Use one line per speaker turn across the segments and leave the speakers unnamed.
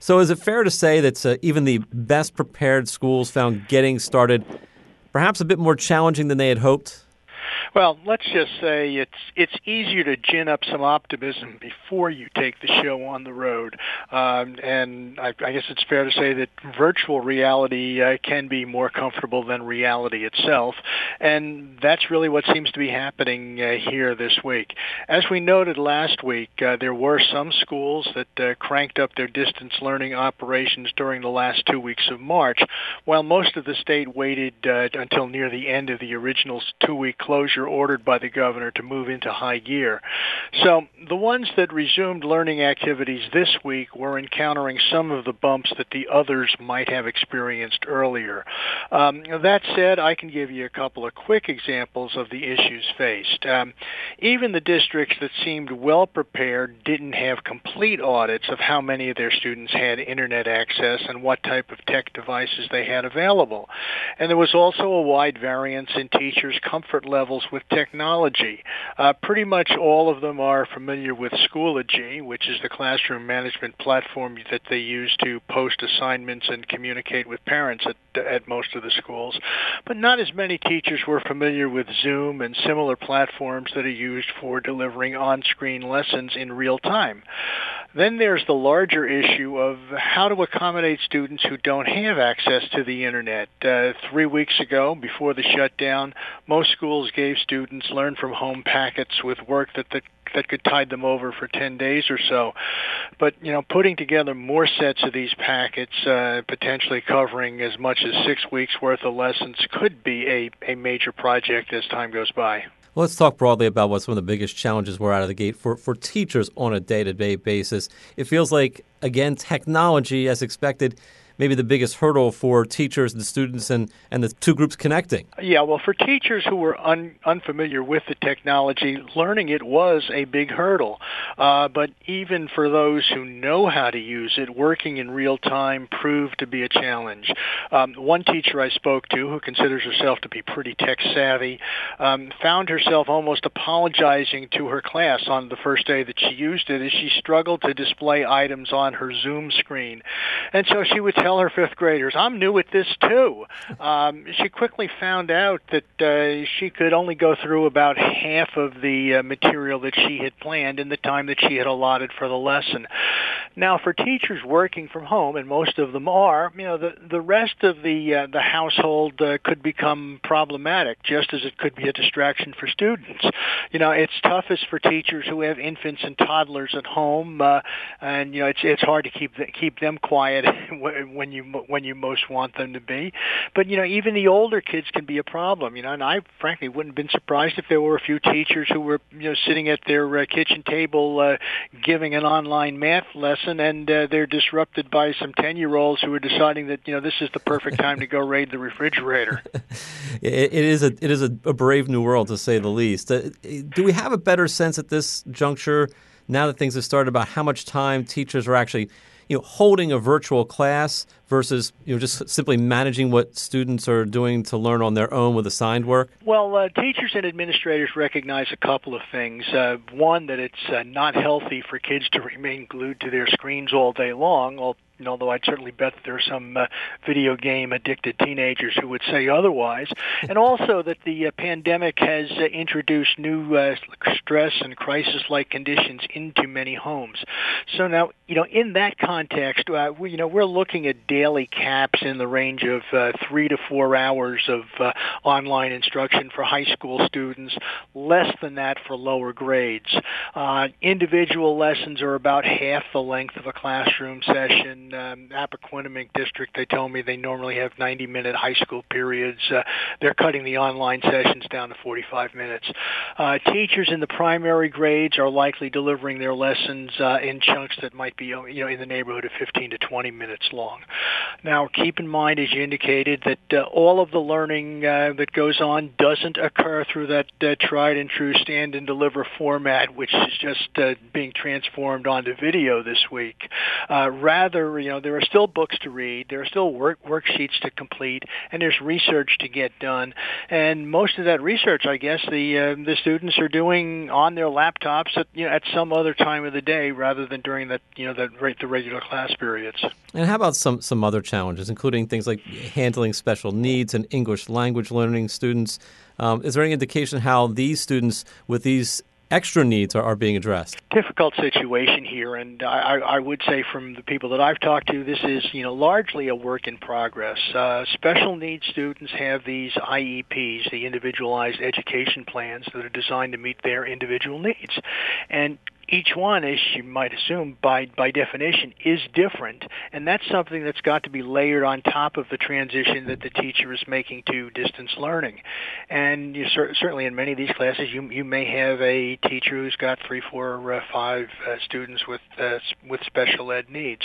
So is it fair to say that even the best prepared schools found getting started perhaps a bit more challenging than they had hoped?
Well, let's just say it's easier to gin up some optimism before you take the show on the road. And I guess it's fair to say that virtual reality can be more comfortable than reality itself. And that's really what seems to be happening here this week. As we noted last week, there were some schools that cranked up their distance learning operations during the last 2 weeks of March, while most of the state waited until near the end of the original 2-week closure ordered by the governor to move into high gear. So the ones that resumed learning activities this week were encountering some of the bumps that the others might have experienced earlier. That said, I can give you a couple of quick examples of the issues faced. Even the districts that seemed well prepared didn't have complete audits of how many of their students had internet access and what type of tech devices they had available. And there was also a wide variance in teachers' comfort levels with technology. Pretty much all of them are familiar with Schoology, which is the classroom management platform that they use to post assignments and communicate with parents at most of the schools. But not as many teachers were familiar with Zoom and similar platforms that are used for delivering on-screen lessons in real time. Then there's the larger issue of how to accommodate students who don't have access to the internet. 3 weeks ago, before the shutdown, most schools gave students learn-from-home packets with work that could tide them over for 10 days or so. But, putting together more sets of these packets, potentially covering as much as 6 weeks' worth of lessons, could be a major project as time goes by.
Well, let's talk broadly about what some of the biggest challenges were out of the gate for teachers on a day-to-day basis. It feels like, again, technology, as expected, maybe the biggest hurdle for teachers and students and the two groups connecting.
Yeah, well, for teachers who were unfamiliar with the technology, learning it was a big hurdle. But even for those who know how to use it, working in real time proved to be a challenge. One teacher I spoke to, who considers herself to be pretty tech-savvy, found herself almost apologizing to her class on the first day that she used it as she struggled to display items on her Zoom screen. And so she would tell her fifth graders, "I'm new at this too." She quickly found out that she could only go through about half of the material that she had planned in the time that she had allotted for the lesson. Now, for teachers working from home, and most of them are, the rest of the household could become problematic, just as it could be a distraction for students. It's toughest for teachers who have infants and toddlers at home, and it's hard to keep them quiet when you most want them to be. But even the older kids can be a problem. And I frankly wouldn't have been surprised if there were a few teachers who were sitting at their kitchen table giving an online math lesson, and they're disrupted by some 10-year-olds who are deciding that this is the perfect time to go raid the refrigerator.
It is a brave new world, to say the least. Do we have a better sense at this juncture, now that things have started, about how much time teachers are actually holding a virtual class versus just simply managing what students are doing to learn on their own with assigned work?
Well, teachers and administrators recognize a couple of things. One, that it's not healthy for kids to remain glued to their screens all day long, although I'd certainly bet that there are some video game addicted teenagers who would say otherwise. And also that the pandemic has introduced new stress and crisis-like conditions into many homes. So now, in that context, we're looking at daily caps in the range of 3 to 4 hours of online instruction for high school students, less than that for lower grades. Individual lessons are about half the length of a classroom session. Appoquinimink District, they tell me they normally have 90-minute high school periods. They're cutting the online sessions down to 45 minutes. Teachers in the primary grades are likely delivering their lessons in chunks that might be in the neighborhood of 15 to 20 minutes long. Now, keep in mind, as you indicated, that all of the learning that goes on doesn't occur through that tried and true stand and deliver format, which is just being transformed onto video this week. Rather, there are still books to read, there are still worksheets to complete, and there's research to get done. And most of that research, I guess, the students are doing on their laptops at some other time of the day rather than during the regular class periods.
And how about some other challenges, including things like handling special needs and English language learning students? Is there any indication how these students with these extra needs are being addressed?
Difficult situation here, and I would say from the people that I've talked to, this is largely a work in progress. Special needs students have these IEPs, the Individualized Education Plans, that are designed to meet their individual needs, and each one, as you might assume, by definition, is different, and that's something that's got to be layered on top of the transition that the teacher is making to distance learning. And certainly in many of these classes, you may have a teacher who's got 3, 4, 5 students with special ed needs.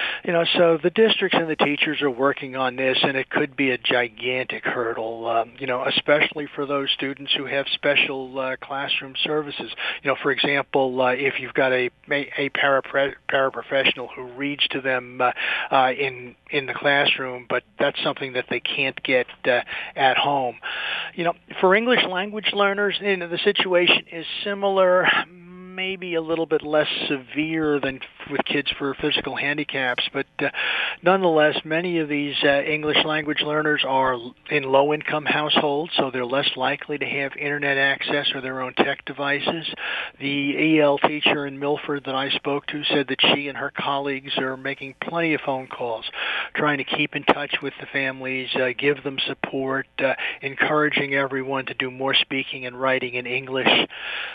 So the districts and the teachers are working on this, and it could be a gigantic hurdle, especially for those students who have special classroom services. For example, if you've got a paraprofessional who reads to them in the classroom, but that's something that they can't get at home. For English language learners, the situation is similar, maybe a little bit less severe than with kids for physical handicaps, but nonetheless, many of these English language learners are in low-income households, so they're less likely to have internet access or their own tech devices. The EL teacher in Milford that I spoke to said that she and her colleagues are making plenty of phone calls, trying to keep in touch with the families, give them support, encouraging everyone to do more speaking and writing in English.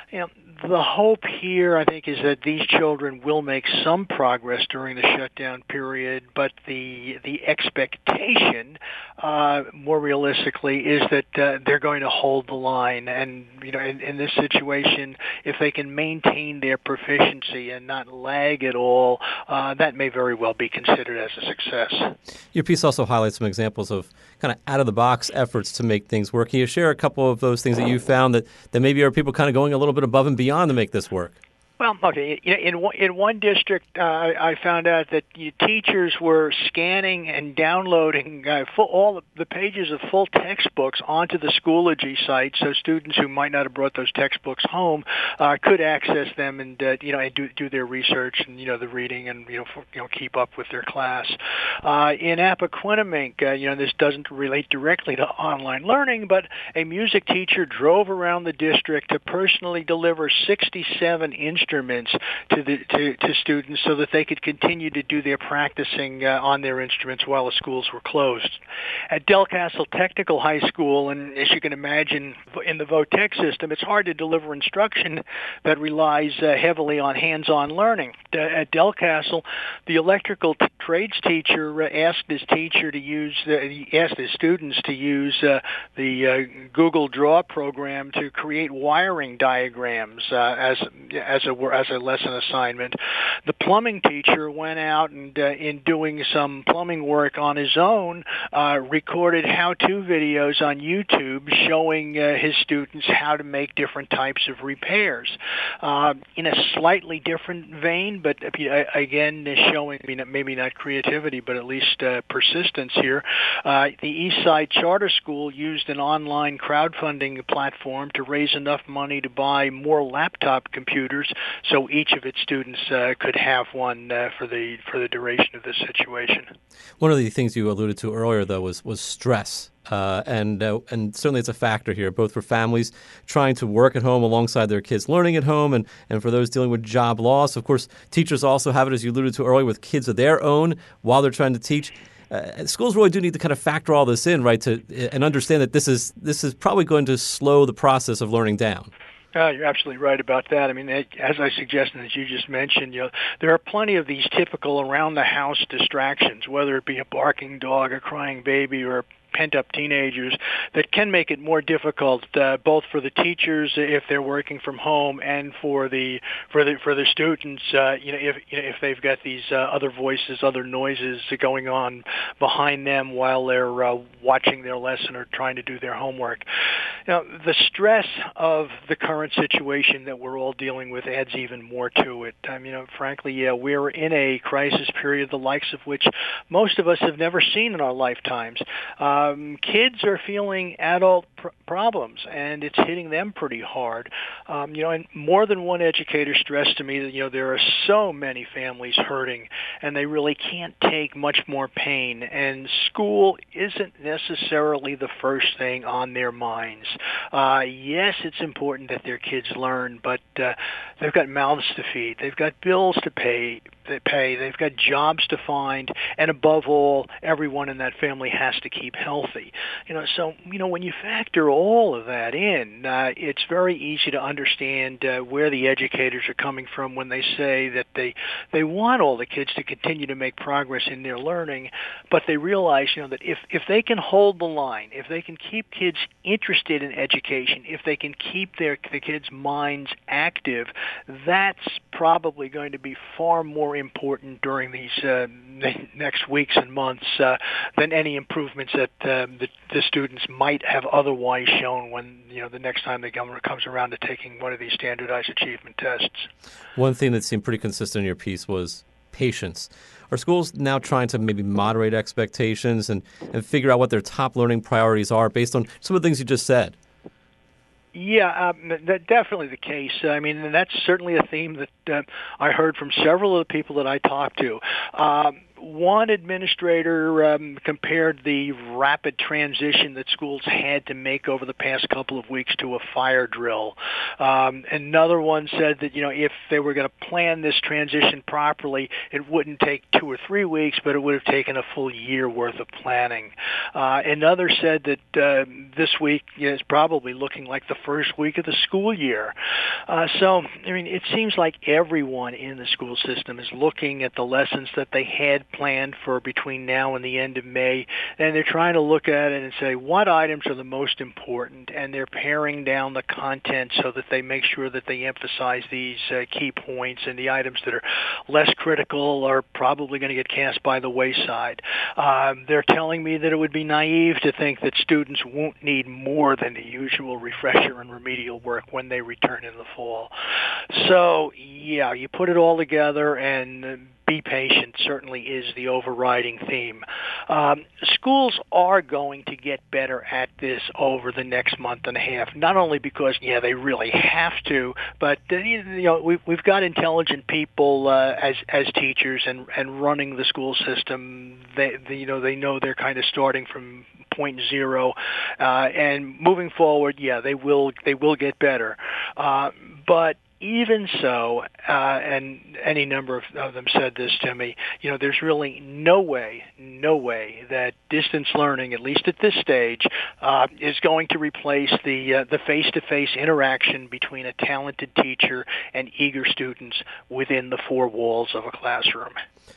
The hope here, I think, is that these children will make some progress during the shutdown period, but the expectation, more realistically, is that they're going to hold the line. And in this situation, if they can maintain their proficiency and not lag at all, that may very well be considered as a success.
Your piece also highlights some examples of kind of out-of-the-box efforts to make things work. Can you share a couple of those things that you found that maybe are people kind of going a little bit above and beyond to make this work?
Well, okay. In one district, I found out that teachers were scanning and downloading all the pages of full textbooks onto the Schoology site, so students who might not have brought those textbooks home could access them and do their research and the reading and keep up with their class. In Appoquinimink, this doesn't relate directly to online learning, but a music teacher drove around the district to personally deliver 67 instruments to students so that they could continue to do their practicing on their instruments while the schools were closed. At Delcastle Technical High School, and as you can imagine, in the VOTEC system, it's hard to deliver instruction that relies heavily on hands-on learning. At Delcastle, the electrical trades teacher asked his students to use the Google Draw program to create wiring diagrams as a lesson assignment. The plumbing teacher went out and in doing some plumbing work on his own, recorded how-to videos on YouTube showing his students how to make different types of repairs. In a slightly different vein, but again showing maybe not creativity, but at least persistence here, the Eastside Charter School used an online crowdfunding platform to raise enough money to buy more laptop computers so each of its students could have one for the duration of this situation.
One of the things you alluded to earlier, though, was stress. And certainly it's a factor here, both for families trying to work at home alongside their kids learning at home and for those dealing with job loss. Of course, teachers also have it, as you alluded to earlier, with kids of their own while they're trying to teach. Schools really do need to kind of factor all this in, right, and understand that this is probably going to slow the process of learning down.
You're absolutely right about that. I mean, as I suggested, as you just mentioned, there are plenty of these typical around-the-house distractions, whether it be a barking dog, a crying baby, or pent-up teenagers that can make it more difficult, both for the teachers if they're working from home and for the students, if they've got these other voices, other noises going on behind them while they're watching their lesson or trying to do their homework. The stress of the current situation that we're all dealing with adds even more to it. Frankly, we're in a crisis period the likes of which most of us have never seen in our lifetimes. Kids are feeling adult problems, and it's hitting them pretty hard. And more than one educator stressed to me that, there are so many families hurting, and they really can't take much more pain, and school isn't necessarily the first thing on their minds. Yes, it's important that their kids learn, but they've got mouths to feed. They've got bills to pay. They've got jobs to find, and above all, everyone in that family has to keep healthy. So when you factor all of that in, it's very easy to understand where the educators are coming from when they say that they want all the kids to continue to make progress in their learning, but they realize, that if they can hold the line, if they can keep kids interested in education, if they can keep the kids' minds active, that's probably going to be far more important during these next weeks and months than any improvements that the students might have otherwise shown when the next time the government comes around to taking one of these standardized achievement tests.
One thing that seemed pretty consistent in your piece was patience. Are schools now trying to maybe moderate expectations and figure out what their top learning priorities are based on some of the things you just said?
Yeah, that's definitely the case. And that's certainly a theme that I heard from several of the people that I talked to. One administrator compared the rapid transition that schools had to make over the past couple of weeks to a fire drill. Another one said that, if they were going to plan this transition properly, it wouldn't take 2 or 3 weeks, but it would have taken a full year worth of planning. Another said that this week is probably looking like the first week of the school year. It seems like everyone in the school system is looking at the lessons that they had planned for between now and the end of May, and they're trying to look at it and say what items are the most important, and they're paring down the content so that they make sure that they emphasize these key points, and the items that are less critical are probably going to get cast by the wayside. They're telling me that it would be naive to think that students won't need more than the usual refresher and remedial work when they return in the fall. So, yeah, you put it all together, and be patient certainly is the overriding theme. Schools are going to get better at this over the next month and a half, not only because, they really have to, but we've got intelligent people as teachers and running the school system. They know they're kind of starting from point zero, and moving forward, they will get better. But even so, and any number of them said this to me, there's really no way that distance learning, at least at this stage, is going to replace the face-to-face interaction between a talented teacher and eager students within the four walls of a classroom.